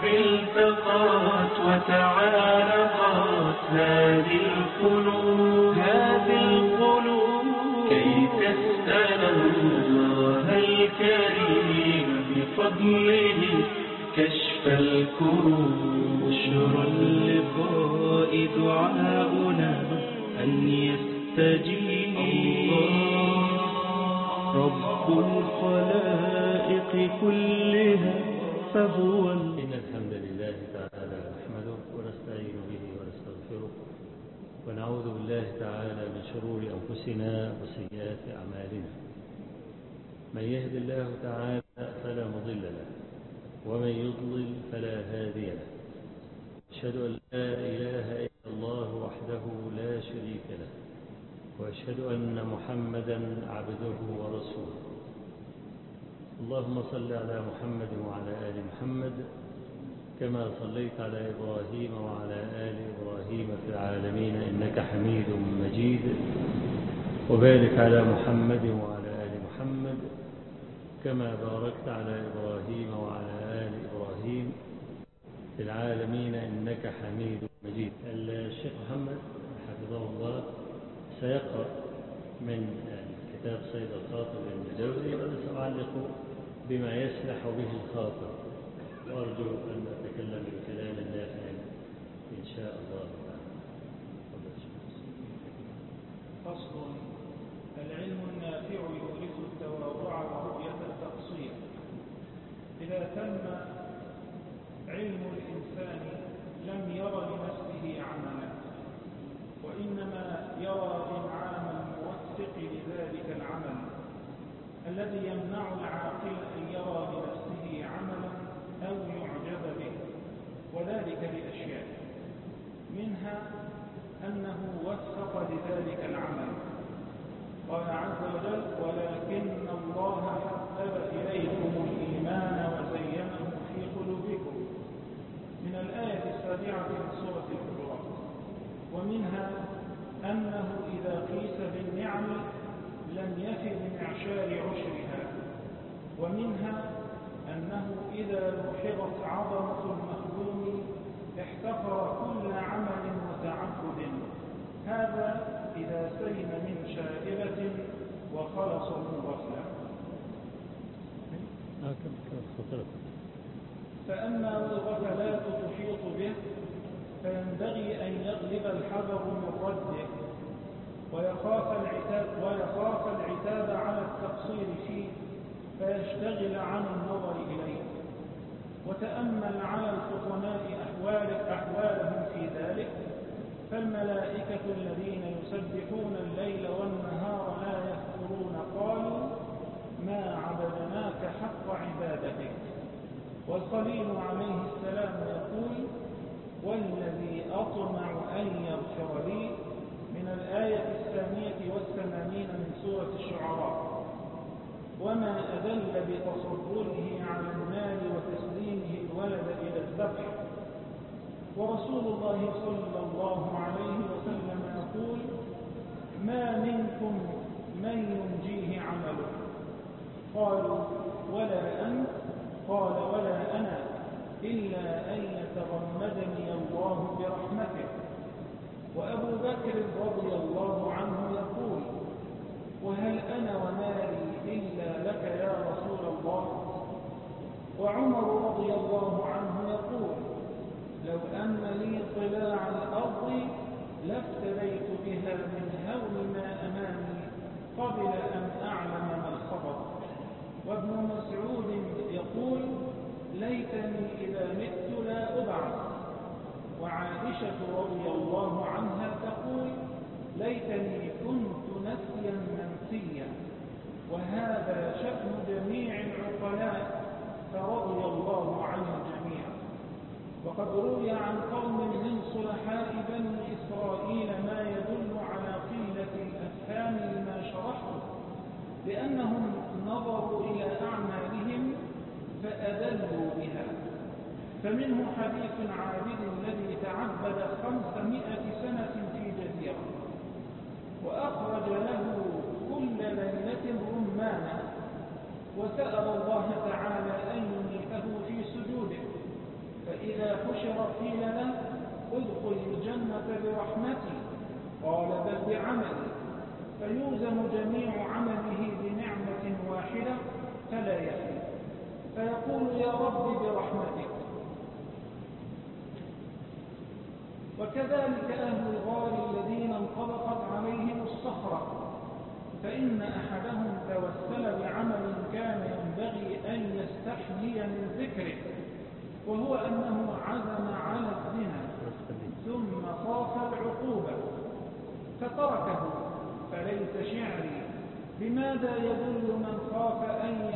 التقات وتعانقات هذه القلوب كي تسأل الله الكريم بفضله كشف الكروب. بشرى اللقاء دعاؤنا أن يستجيب رب الخلائق كلها فهو إن الحمد لله تعالى نحمده ونستعين به ونستغفره ونعوذ بالله تعالى من شرور أنفسنا وسيئات أعمالنا. من يهد الله تعالى فلا مضل له ومن يضلل فلا هادي له. أشهد أن لا إله إلا الله وحده لا شريك له وأشهد أن محمدا عبده ورسوله. اللهم صل على محمد وعلى آل محمد كما صليت على إبراهيم وعلى آل إبراهيم في العالمين إنك حميد مجيد. وبارك على محمد وعلى آل محمد كما باركت على إبراهيم وعلى آل إبراهيم في العالمين إنك حميد مجيد. الشيخ محمد حفظه الله سيقرأ من كتاب صيد الخاطر للمجوزي، وسأعلق بما يسلح به الخاطر، وأرجو أن أتكلم بكلام نافع إن شاء الله تعالى. فصل: العلم النافع يورث التواضع ورؤية التقصير. إذا تم علم الإنسان لم ير لنفسه عملا، وإنما يرى إنعام الموفق لذلك العمل الذي يمنع العاقل أن يرى لنفسه عملا أو يعجب به، وذلك لأشياء: منها أنه وفق لذلك العمل. قال عز وجل: ولكن الله حبب إليكم الإيمان وزينه في قلوبكم، من الآية 7 من سورة الحجرات. ومنها أنه إذا قيس بالنعم لم يف بمعشار عشرها. ومنها أنه إذا لوحظت عظمة المخدوم احتقر كل عمل وتعبد، هذا إذا سلم من شائبة وخلص من غفلة. فأما والغفلات تحيط به فينبغي أن يغلب الحذر من رده، ويخاف العتاب على التقصير فيه فيشتغل عن النظر إليه. وتأمل على الفطناء أحوالهم في ذلك، فالملائكة الذين يسبحون الليل والنهار لا يفترون قالوا: ما عبدناك حق عبادتك. والخليل عليه السلام يقول: والذي أطمع أن يغفر لي، من الآية 82 من سورة الشعراء. وما أدل بتصبره على المال وتسليمه الولد إلى الذبح. ورسول الله صلى الله عليه وسلم يقول: ما منكم من ينجيه عمله. قالوا: ولا أنت؟ قال: ولا أنا، إلا أن يتغمدني الله برحمته. وأبو بكر رضي الله عنه يقول: وهل أنا ومالي إلا لك يا رسول الله؟ وعمر رضي الله عنه يقول: لو أن لي طلاع الأرض لافتديت بها من هول ما أمامي قبل أن أعلم ما الخبر. وابن مسعود يقول: ليتني إذا مت لا أبعث. وعائشة رضي الله عنها تقول: ليتني كنت نسيا منسيا. وهذا شأن جميع العقلاء فرضي الله عن الجميع. وقد روي عن قوم من صلحاء بني إسرائيل ما يدل على قلة الأفهام لما شرحته، لأنهم نظروا إلى أعمالهم فأدلوا بها. فمنه حديث عابد الذي تعبد 500 سنة في جزيرة، وأخرج له كل ليلة رمانا، وسأل الله تعالى أن يميته في سجوده، بعمل فيوزن جميع عمله بنعمة واحدة فلا يخلو، فيقول يا رب برحمتك. وكذلك أهل الغار الذين انطبقت عليهم الصخرة، فإن أحدهم توسل بعمل كان ينبغي أن يستحيي من ذكره، وهو أنه عزم على الزنا ثم خاف العقوبة فتركه. فليس شعري بماذا يدل من خاف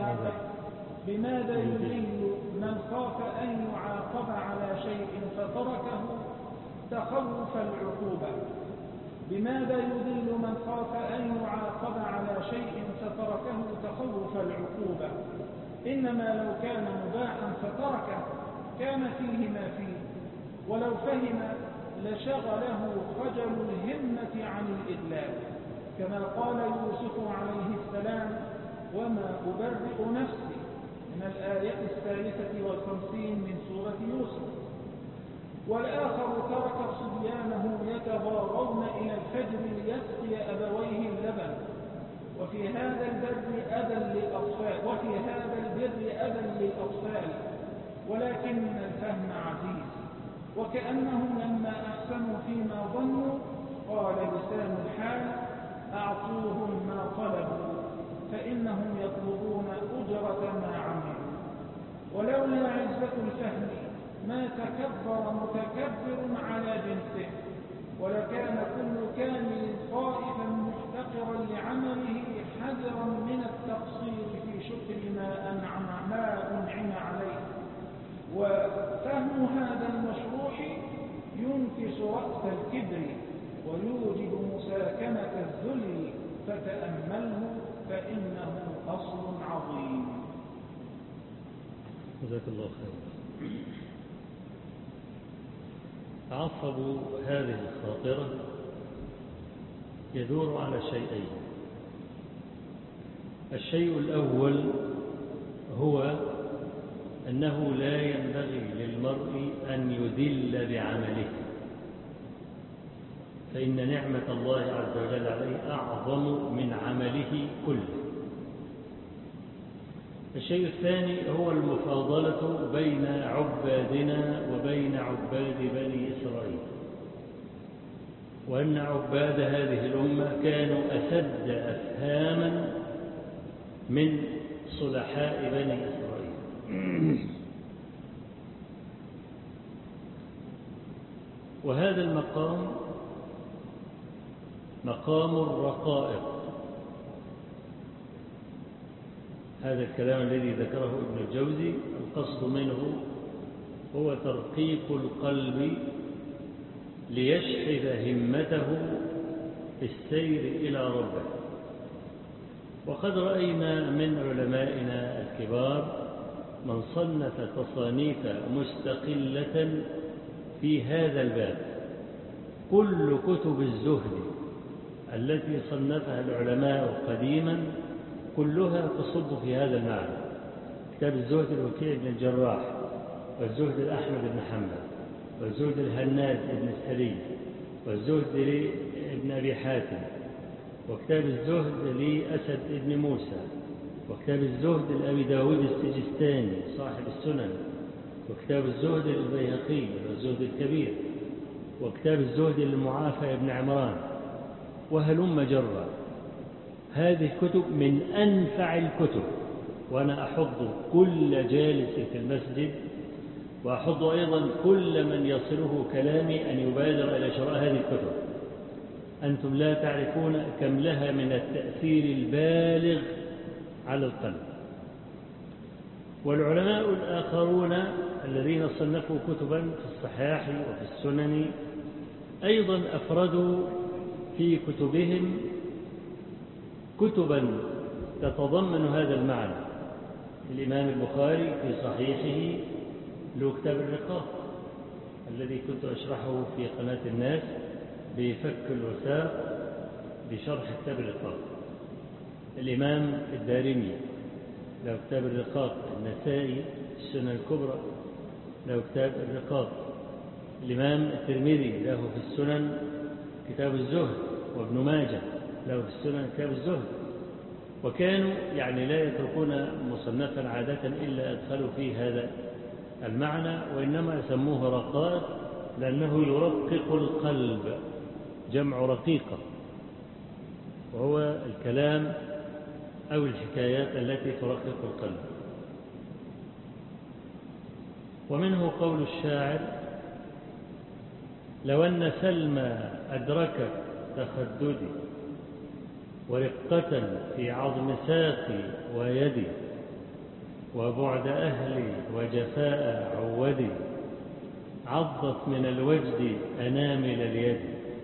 أن يعاقب على شيء فتركه تخوف العقوبة. بماذا يدل من خاف أن يعاقب على شيء فتركه تخوف العقوبة؟ إنما لو كان مباحا فتركه كان فيه ما فيه، ولو فهم لشغله خجل الهمة عن الإدلال، كما قال يوسف عليه السلام وما أبرئ نفسي من الآية 53 من سورة يوسف. والآخر ترك صبيانه يتضاغون إلى الفجر ليسقي أبويه اللبن، وفي هذا البر أذى للأطفال، ولكن الفهم عزيز. وكأنهم لما أحسنوا فيما ظنوا قال لسان الحال أعطوهم ما طلبوا فإنهم يطلبون أجرة ما عملوا. ولولا عزة الفهم ما تكبر متكبر على جنسه، ولكان كل كامل خائفا محتقرا لعمله حذرا من التقصير في شكر ما أنعم عليه. وفهم هذا المشروح ينكس رأس الكبر ويوجب مساكنة الذل، فتأمله فإنه أصل عظيم. جزاك الله خير. تعصب هذه الخاطرة يدور على شيئين. الشيء الأول هو أنه لا ينبغي للمرء أن يذل بعمله، فإن نعمة الله عز وجل عليه أعظم من عمله كله. الشيء الثاني هو المفاضلة بين عبادنا وبين عباد بني إسرائيل، وأن عباد هذه الأمة كانوا أسد أفهاما من صلحاء بني إسرائيل. وهذا المقام مقام الرقائق. هذا الكلام الذي ذكره ابن الجوزي القصد منه هو ترقيق القلب ليشحذ همته في السير إلى ربه. وقد رأينا من علمائنا الكبار من صنف تصانيف مستقلة في هذا الباب. كل كتب الزهد التي صنفها العلماء قديما كلها تصب في هذا المعنى. كتاب الزهد الوكيع بن الجراح، والزهد الأحمد بن حنبل، والزهد الهناد بن السري، والزهد لابن أبي حاتم، وكتاب الزهد لأسد بن موسى، وكتاب الزهد لأبي داود السجستاني صاحب السنن، وكتاب الزهد للبيهقي والزهد الكبير، وكتاب الزهد للمعافى بن عمران، وهلم جرا. هذه الكتب من أنفع الكتب، وأنا أحض كل جالس في المسجد، وأحض أيضا كل من يصله كلامي أن يبادر إلى شراء هذه الكتب. أنتم لا تعرفون كم لها من التأثير البالغ على القلب. والعلماء الآخرون الذين صنفوا كتبا في الصحاح وفي السنن أيضا أفردوا في كتبهم كتبا تتضمن هذا المعنى. الإمام البخاري في صحيحه له كتاب الرقاق الذي كنت أشرحه في قناة الناس بفك الوثاق بشرح كتاب الرقاق. الإمام الدارمي له كتاب الرقاق. النسائي السنن الكبرى له كتاب الرقاق. الإمام الترمذي له في السنن كتاب الزهد وابن ماجه له في السنن كتاب الزهد. وكانوا يعني لا يتركون مصنفا عادة إلا أدخلوا فيه هذا المعنى، وإنما سموه رقائق لأنه يرقق القلب، جمع رقيقة، وهو الكلام أو الحكايات التي ترقق القلب. ومنه قول الشاعر: لو أن سلمى أدركت تخددي ورقة في عظم ساقي ويدي وبعد أهلي وجفاء عودي عضت من الوجد أنامل اليد.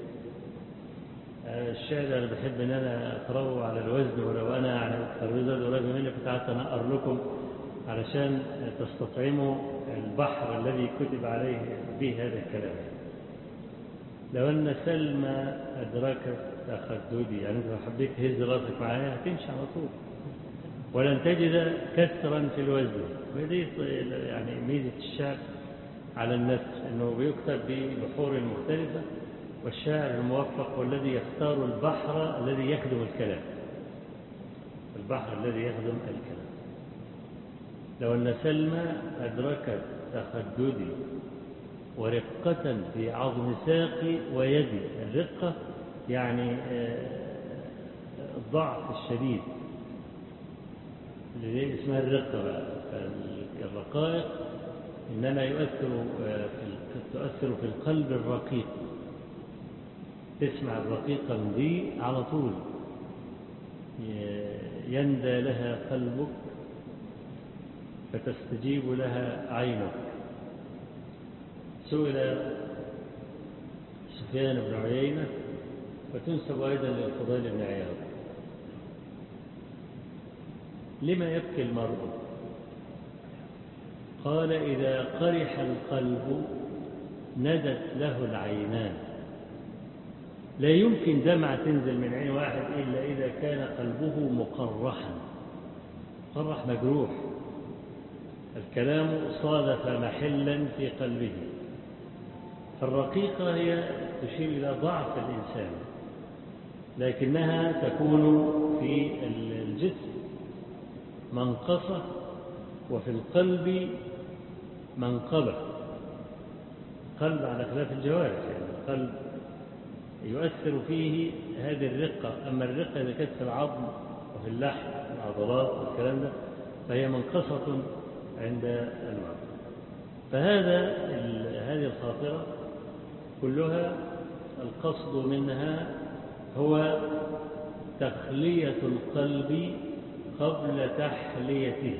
الشعر أنا بحب أن أنا أقرأه على الوزن، ولو أنا يعني الترويزة قريبة مني كنت قعدت أنقر لكم علشان تستطعموا البحر الذي كتب عليه به هذا الكلام. لو أن سلمى أدركت تخددي، يعني أنت لو حبيت تهز راسك معايا هتمشي على طول ولن تجد كسرا في الوزن. ودي يعني ميزة الشعر على النثر، أنه بيكتب ببحور مختلفة، والشاعر الموفق هو الذي يختار البحر الذي يخدم الكلام، البحر الذي يخدم الكلام. لو أن سلمى أدركت تخددي ورقة في عظم ساقي ويدي. الرقة يعني الضعف الشديد اللي اسمها الرقة بقى. الرقائق إنما تؤثر في القلب الرقيق. تسمع الرقيقة من دي على طول يندى لها قلبك فتستجيب لها عينك. سئل سفيان بن عيينة وتنسب أيضا للفضيل بن عياض: لما يبكي المرء؟ قال: إذا قرح القلب ندت له العينان. لا يمكن دمعة تنزل من عين واحد إلا إذا كان قلبه مقرحا، مقرح مجروح، الكلام صادف محلا في قلبه. فالرقيقة هي تشير إلى ضعف الإنسان، لكنها تكون في الجسم منقصة وفي القلب منقبة. القلب على خلاف الجوارح، يعني القلب يؤثر فيه هذه الرقة، أما الرقة إذا كانت في العظم وفي اللحم والعضلات والكلام ده فهي منقصة عند المرء. هذه الخاطرة كلها القصد منها هو تخلية القلب قبل تحليته.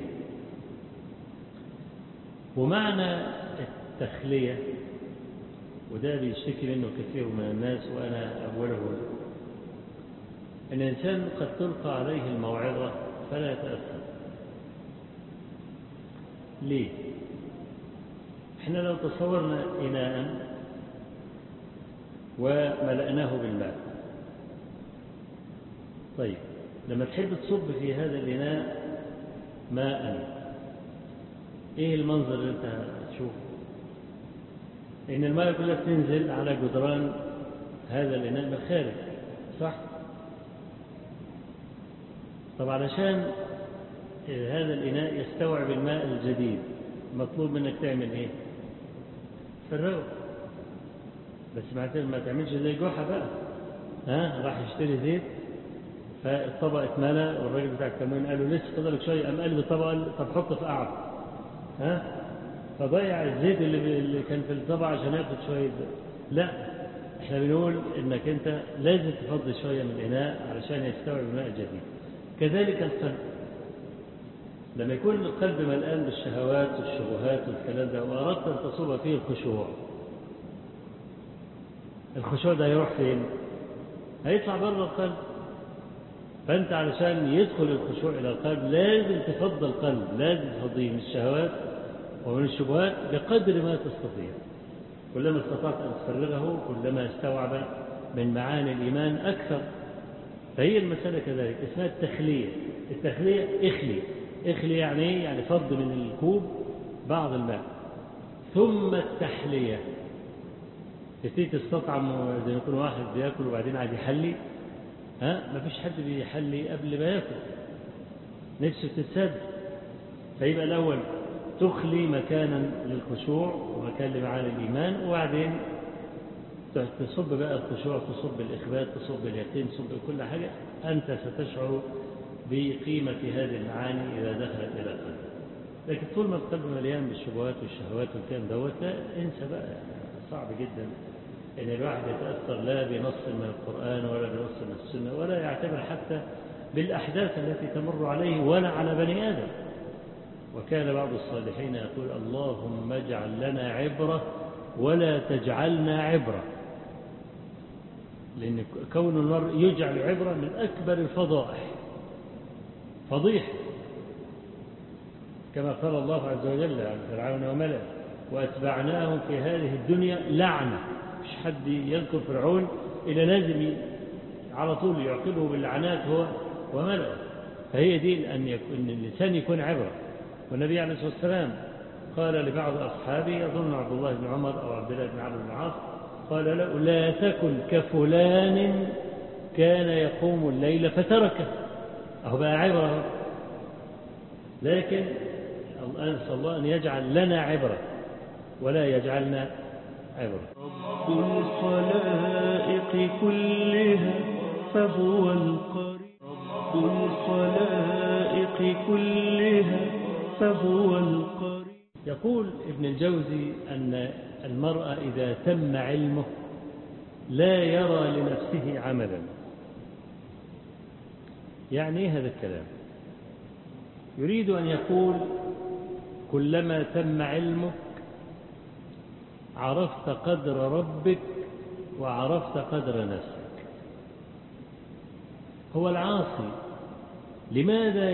ومعنى التخلية، وده بيشتكي منه كثير من الناس وأنا أولهم، أن الإنسان قد تلقى عليه الموعظة فلا يتأثر. ليه؟ إحنا لو تصورنا إناء وملأناه بالماء، طيب لما تحب تصب في هذا الإناء ماء، إيه المنظر اللي أنت هتشوفه؟ إن الماء كلها تنزل على جدران هذا الإناء من الخارج، صح؟ طب علشان هذا الإناء يستوعب الماء الجديد مطلوب منك تعمل إيه؟ فرقه. بس ما تعملش زي جحا بقى، راح يشتري زيت فالطبق اتملى والراجل بتاع الكمون قال له لسه فضلك شويه، قام قلب الطبق قال طب حطه في قعر، فضيع الزيت اللي كان في الطبق عشان ياخد شويه. لا، احنا بنقول انك انت لازم تفضي شويه من الاناء علشان يستوعب الماء الجديد. كذلك القلب، لما يكون القلب ملآن بالشهوات والشبهات والكلام ده واردت ان تصب فيه الخشوع ده هيروح فين؟ هيطلع بره القلب. فأنت علشان يدخل الخشوع إلى القلب لازم تفضل القلب، لازم تفضيه من الشهوات ومن الشبهات بقدر ما تستطيع. كلما استطعت أن تفرغه كلما استوعب من معاني الإيمان أكثر. فهي المسألة كذلك، اسمها التخلية. التخلية اخلي يعني ايه؟ يعني فض من الكوب بعض الماء. ثم التحلية، تبتدي تستطعم زي ما يكون واحد بياكل وبعدين عاد يحلي. ما فيش حد بيحلي قبل ما ياكل، نفسه تتسد. فيبقى الأول تخلي مكانا للخشوع ومكان لمعاني الإيمان، وبعدين تصب بقى الخشوع، تصب الإخبات، تصب اليقين، تصب كل حاجة. أنت ستشعر بقيمة هذه المعاني إذا دخلت إلى قلبك. لكن طول ما القلب مليان بالشبهات والشهوات والكلام دوت، انسى بقى، صعب جدا ان الواحد يتاثر لا بنص من القران ولا بنص من السنه، ولا يعتبر حتى بالاحداث التي تمر عليه ولا على بني ادم. وكان بعض الصالحين يقول: اللهم اجعل لنا عبره ولا تجعلنا عبره. لان كون المرء يجعل عبره من اكبر الفضائح، فضيحه، كما قال الله عز وجل عن فرعون وملئه: وأتبعناهم في هذه الدنيا لعنة. مش حد يذكر فرعون إلا لازم على طول يعقبه باللعنات هو وملئه. فهي دي أن الإنسان يكون عبرة. والنبي عليه الصلاة والسلام قال لبعض أصحابه، يظن عبد الله بن عمر أو عبد الله بن عمرو بن العاص، قال له: لا تكن كفلان كان يقوم الليل فتركه. أهو بقى عبرة. لكن نسأل الله أن يجعل لنا عبرة ولا يجعلنا عبرة. رب الخلائق كلها فهو القريب، رب الخلائق كلها فهو القريب. يقول ابن الجوزي أن المرء إذا تم علمه لا يرى لنفسه عملا. يعني هذا الكلام يريد أن يقول: كلما تم علمك عرفت قدر ربك وعرفت قدر نفسك. هو العاصي لماذا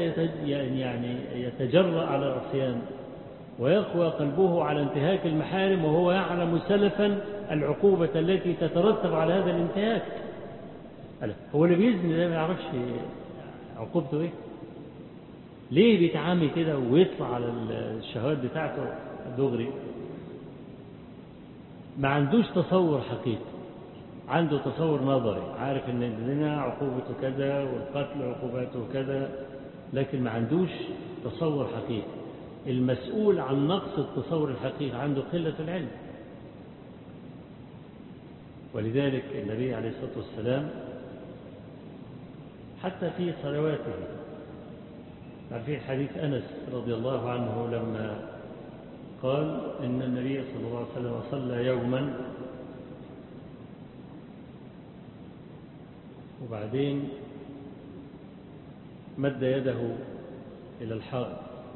يتجرأ على العصيان ويقوى قلبه على انتهاك المحارم وهو يعلم سلفا العقوبة التي تترتب على هذا الانتهاك؟ هو اللي بيزني ده ما يعرفش عقوبته ايه؟ ليه بيتعامل كده ويطلع على الشهوات بتاعته دغري؟ ما عندوش تصور حقيقي، عنده تصور نظري، عارف ان الزنا عقوبته كذا والقتل عقوبته كذا، لكن ما عندوش تصور حقيقي. المسؤول عن نقص التصور الحقيقي عنده قلة العلم. ولذلك النبي عليه الصلاة والسلام حتى في صلواته، في حديث أنس رضي الله عنه لما قال إن النبي صلى الله عليه وسلم صلى يوما وبعدين مد يده إلى الحائط،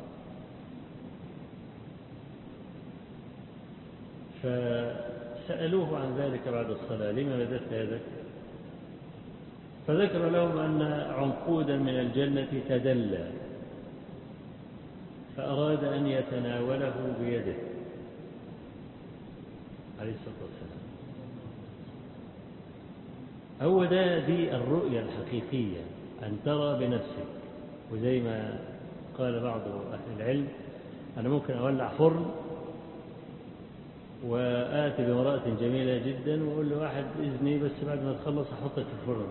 فسألوه عن ذلك بعد الصلاة: لما مددت يدك؟ فذكر لهم أن عنقودا من الجنة تدلى فأراد أن يتناوله بيده عليه الصلاة والسلام. هو دي الرؤية الحقيقية، أن ترى بنفسك. وزي ما قال بعض أهل العلم: أنا ممكن أولع فرن وآتي بامرأة جميلة جدا وأقول له: واحد إذني بس بعد ما تخلص أحطك في الفرن.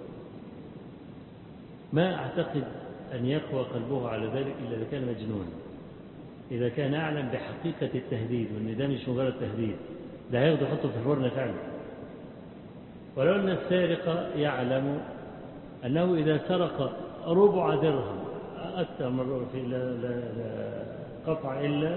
ما أعتقد أن يقوى قلبه على ذلك إلا إذا كان مجنون، إذا كان يعلم بحقيقة التهديد وأن ده مش مجرد تهديد، ده هياخده يحطه في الفرن فعلا. ولو أن السارق يعلم أنه إذا سرق ربع درهم أكثر من ربع لا قطع إلا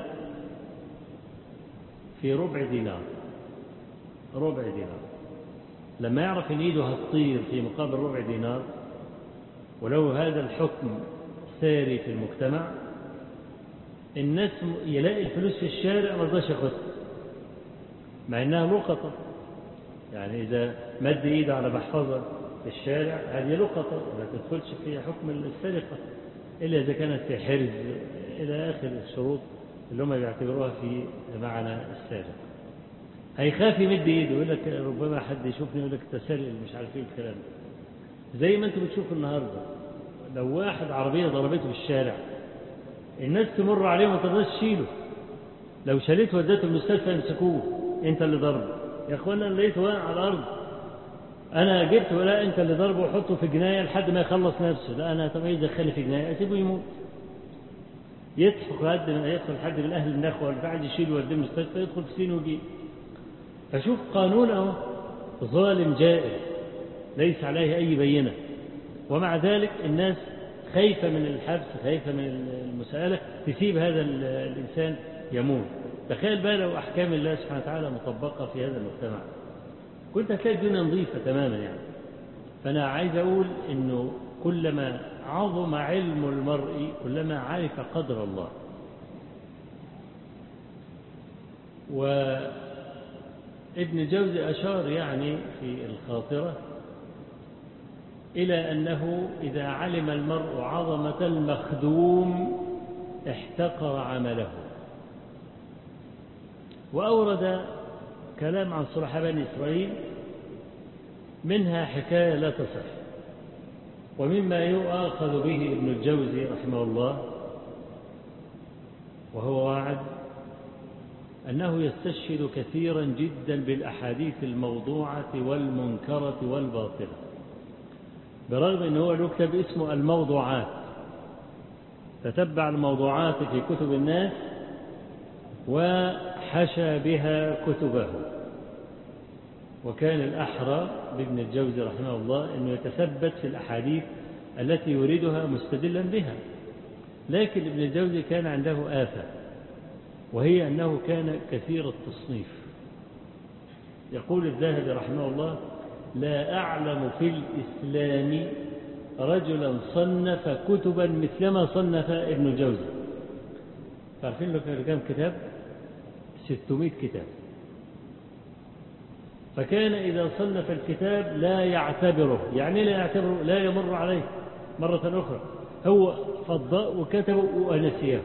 في ربع دينار، ربع دينار، لما يعرف أن إيده هتطير في مقابل ربع دينار، ولو هذا الحكم ساري في المجتمع، الناس يلاقي الفلوس في الشارع ما رضاش ياخدها مع انها لقطة. يعني اذا مد ايده على محفظة في الشارع هذه لقطة ما تدخلش فيها حكم السرقة الا اذا كانت في حرز الى اخر الشروط اللي هم بيعتبروها في معنى السارق. هيخاف يمد ايده، يقول لك ربما حد يشوفني يقول لك تسرق مش عارف ايه الكلام. زي ما انتم بتشوفوا النهارده، لو واحد عربية ضربته في الشارع الناس تمر عليه وما تقدرش تشيله، لو شالته ودته المستشفى يمسكوه: انت اللي ضربه، يا أخوانا أنا لقيته واقع على الأرض، أنا جبته، لا أنت اللي ضربه وحطه في جناية لحد ما يخلص نفسه، لا أنا طب إيه دخلني في جناية، أسيبه يموت، يدخل حد من أهل النخوة ولا بعد يشيل ويوديه المستشفى يدخل في سين وجيل. فشوف قانون أهو ظالم جائر ليس عليه أي بينة، ومع ذلك الناس خايفة من الحبس، خايفة من المسألة، تسيب هذا الإنسان يموت. تخيل بقى لو أحكام الله سبحانه وتعالى مطبقة في هذا المجتمع، كنت هتلاقي الدنيا نظيفة تماما يعني. فأنا عايز أقول إنه كلما عظم علم المرء كلما عرف قدر الله. وابن الجوزي أشار يعني في الخاطرة إلى أنه إذا علم المرء عظمة المخدوم احتقر عمله. وأورد كلام عن صلحاء بني إسرائيل، منها حكاية لا تصح، ومما يؤاخذ به ابن الجوزي رحمه الله وهو واعد أنه يستشهد كثيرا جدا بالأحاديث الموضوعة والمنكرة والباطلة، برغم أنه له كتاب اسمه الموضوعات، تتبع الموضوعات في كتب الناس وحشى بها كتبه. وكان الأحرى بابن الجوزي رحمه الله أنه يتثبت في الأحاديث التي يريدها مستدلا بها، لكن ابن الجوزي كان عنده آفة، وهي أنه كان كثير التصنيف. يقول الذهبي رحمه الله: لا أعلم في الإسلام رجلا صنف كتبا مثلما صنف ابن الجوزي. تعرفين له كم كتاب؟ 600 كتاب. فكان إذا صنف الكتاب لا يعتبره، يعني لا يعتبره، لا يمر عليه مرة أخرى، هو فضاء وكتبه ونسيه.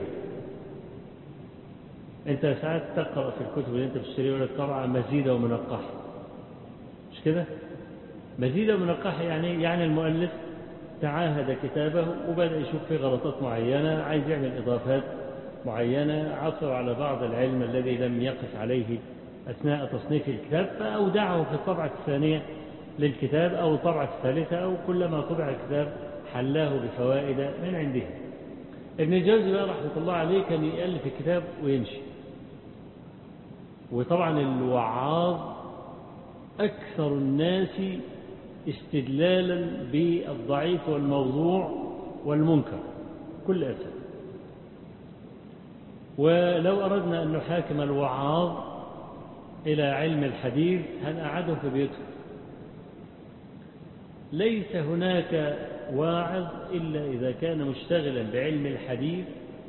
أنت ساعات تقرأ في الكتب اللي أنت بتشتريها ولا طبعا مزيدة ومنقحة، مش كده؟ مزيدة ومنقحة يعني المؤلف تعاهد كتابه وبدأ يشوف فيه غلطات معينة، عايز يعمل إضافات معينة، عثر على بعض العلم الذي لم يقف عليه أثناء تصنيف الكتاب، فأودعه في الطبعة الثانية للكتاب أو الطبعة الثالثة، أو كلما طبع الكتاب حلاه بفوائد من عنده. ابن الجوزي بقى رحمة الله عليه كان يألف الكتاب ويمشي. وطبعا الوعاظ أكثر الناس استدلالا بالضعيف والموضوع والمنكر كل أسف. ولو أردنا أن نحاكم الوعاظ إلى علم الحديث هنقعده في بيته. ليس هناك واعظ إلا إذا كان مشتغلا بعلم الحديث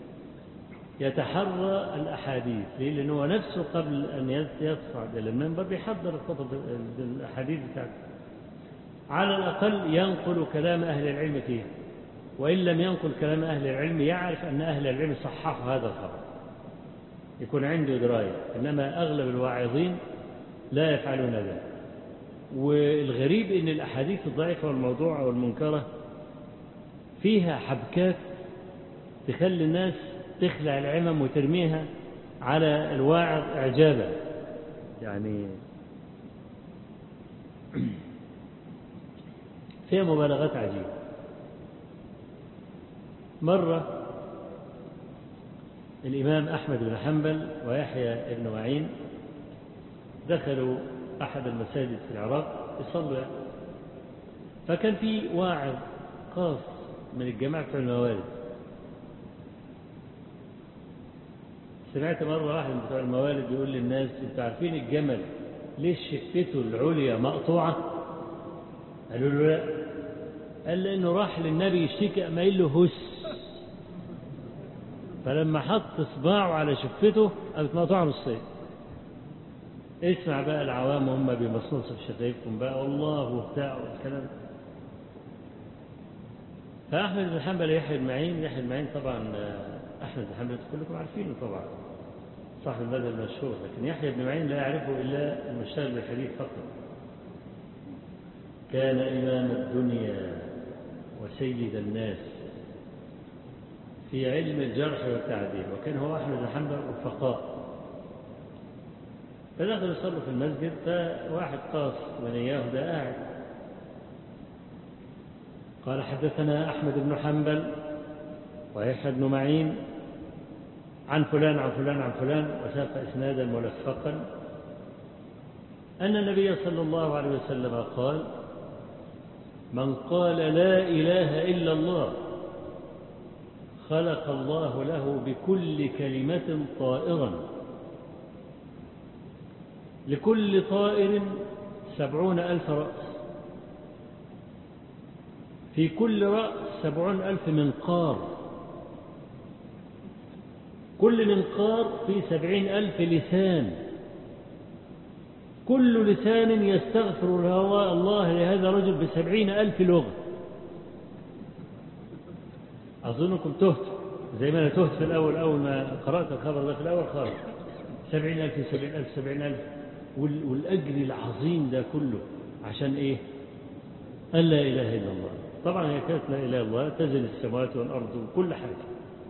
يتحرى الأحاديث، لأنه نفسه قبل أن يصعد إلى المنبر بيحضر الخطب الأحاديث بتاعته، على الأقل ينقل كلام أهل العلم فيها، وإن لم ينقل كلام أهل العلم يعرف أن أهل العلم صححوا هذا الخبر، يكون عنده دراية. إنما أغلب الواعظين لا يفعلون ذلك. والغريب أن الأحاديث الضعيفة والموضوعة والمنكرة فيها حبكات تخلي الناس تخلع العمم وترميها على الواعظ إعجابا، يعني فيها مبالغات عجيبة. مرة الإمام أحمد بن حنبل ويحيى بن معين دخلوا أحد المساجد في العراق يصلوا، فكان في واعظ خاص من الجماعة بتوع الموالد. سمعت مرة واحد من بتوع الموالد بيقول للناس: انتوا عارفين الجمل ليش شفته العليا مقطوعة؟ قالوا له لا. قال لأنه راح للنبي يشتكي أما قال له هس، فلما حط صباعه على شفته قامت مقطوعة نصين. اسمع بقى العوام هم بيمصنصوا في شفايفهم بقى والله وبتاع والكلام. فأحمد بن حنبل يحيى بن معين طبعا أحمد بن حنبل كلكم عارفينه طبعا صاحب المذهب المشهور، لكن يحيى بن معين لا يعرفه إلا المشتغل بالحديث فقط. كان إمام الدنيا وسيد الناس في علم الجرح والتعديل، وكان هو أحمد بن حنبل رفقاء. فدخلوا يصلوا في المسجد، فواحد قاص من إياه ده قاعد. قال حدثنا أحمد بن حنبل ويحيى بن معين عن فلان عن فلان عن فلان، وساق إسنادا ملفقا أن النبي صلى الله عليه وسلم قال: من قال لا إله إلا الله خلق الله له بكل كلمة طائرا، لكل طائر 70,000 رأس، في كل رأس 70,000 منقار، كل منقار في 70,000 لسان، كل لسان يستغفر الله لهذا الرجل ب70,000 لغة. أظنكم تهتوا زي ما أنا تهت في الأول، أول ما قرأت الخبر ده في الأول خالص، 70,000 في 70,000 70,000، والأجر العظيم ده كله عشان إيه؟ أن لا إله إلا الله. طبعا هي كانت لا إله إلا الله تزن السماوات والأرض وكل حاجة،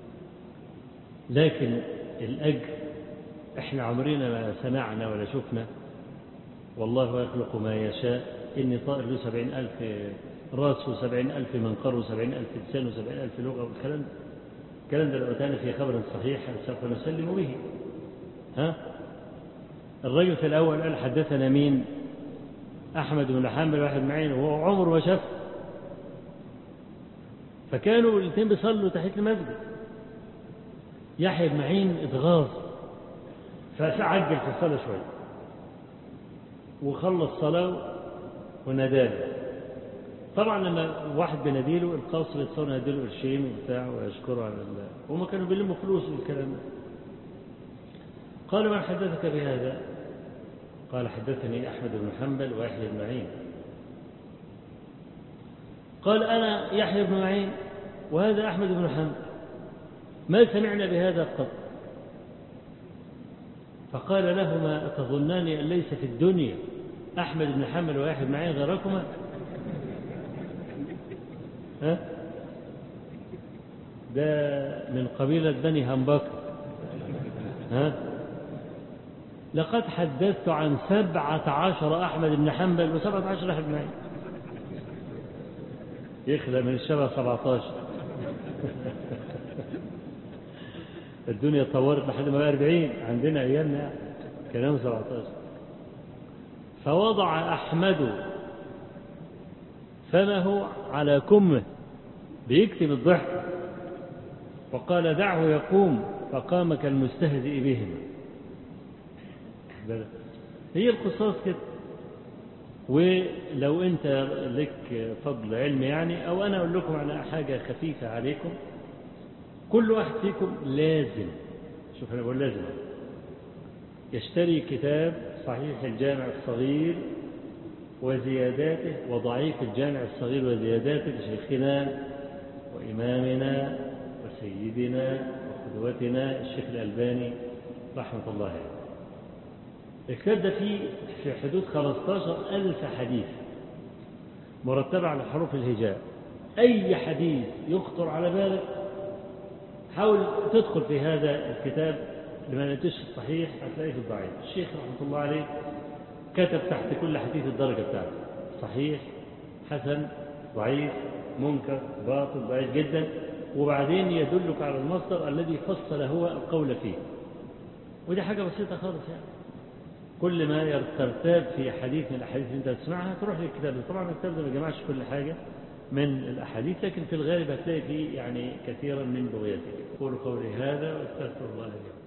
لكن الأجر إحنا عمرنا ما سمعنا ولا شفنا والله يخلق ما يشاء إن طائر له 70,000 راس و70,000 منقر و70,000 لسان و70,000 لغة، والكلام ده لو أتانا في خبر صحيح سوف نسلم به. الرجل في الأول قال حدثنا مين؟ أحمد بن حنبل واحد معين، وهو عمره ما شاف. فكانوا الاثنين بيصلوا تحت المسجد، يحيى بن معين اتغاظ فعجل في الصلاة شوية وخلص صلاة وناداله. طبعا لما واحد بناديله القاصر يتصور يناديله قرشين وبتاع ويشكره على الله، وهم كانوا بيلموا فلوس والكلام ده. قال: من حدثك بهذا؟ قال: حدثني أحمد بن حنبل ويحيى بن معين. قال: أنا يحيى بن معين وهذا أحمد بن حنبل، ما سمعنا بهذا قط. فقال لهما: أتظنان أن ليس في الدنيا أحمد بن حنبل ويحيى بن معين غيركما؟ ده من قبيلة بني همبكر. لقد حدثت عن 17 أحمد بن حنبل و17 أحمد بن معين، يخلق من الشبه 17. الدنيا تطورت لحد ما بقى 40 عندنا أيامنا كلام 17. فوضع أحمد فمه على كمه بيكتم الضحك، وقال: دعه يقوم، فقام كالمستهزئ بهم. هي القصاص كده. ولو أنت لك فضل علم يعني، أو أنا أقول لكم على حاجة خفيفة عليكم، كل واحد فيكم لازم، شوف أنا بقول لازم، يشتري كتاب صحيح الجامع الصغير وزياداته وضعيف الجامع الصغير وزياداته لشيخنا وإمامنا وسيدنا وقدوتنا الشيخ الألباني رحمة الله عليه. الكتاب ده فيه في حدود 15,000 حديث مرتبة على حروف الهجاء. أي حديث يخطر على بالك حاول تدخل في هذا الكتاب، لما نتش الصحيح هتلاقيه في الضعيف. الشيخ رحمة الله عليه كتب تحت كل حديث الدرجة بتاعته: صحيح، حسن، ضعيف، منكر، باطل، ضعيف جدا، وبعدين يدلك على المصدر الذي فصل هو القول فيه. ودي حاجة بسيطة خالص يعني. كل ما ترتاب في حديث من الأحاديث اللي أنت تسمعها تروح للكتاب ده. طبعا الكتاب ده ما جمعش كل حاجة من الأحاديث، لكن في الغالب هتلاقي فيه يعني كثيرا من بغيته. قولوا قولي هذا واستغفر الله لي.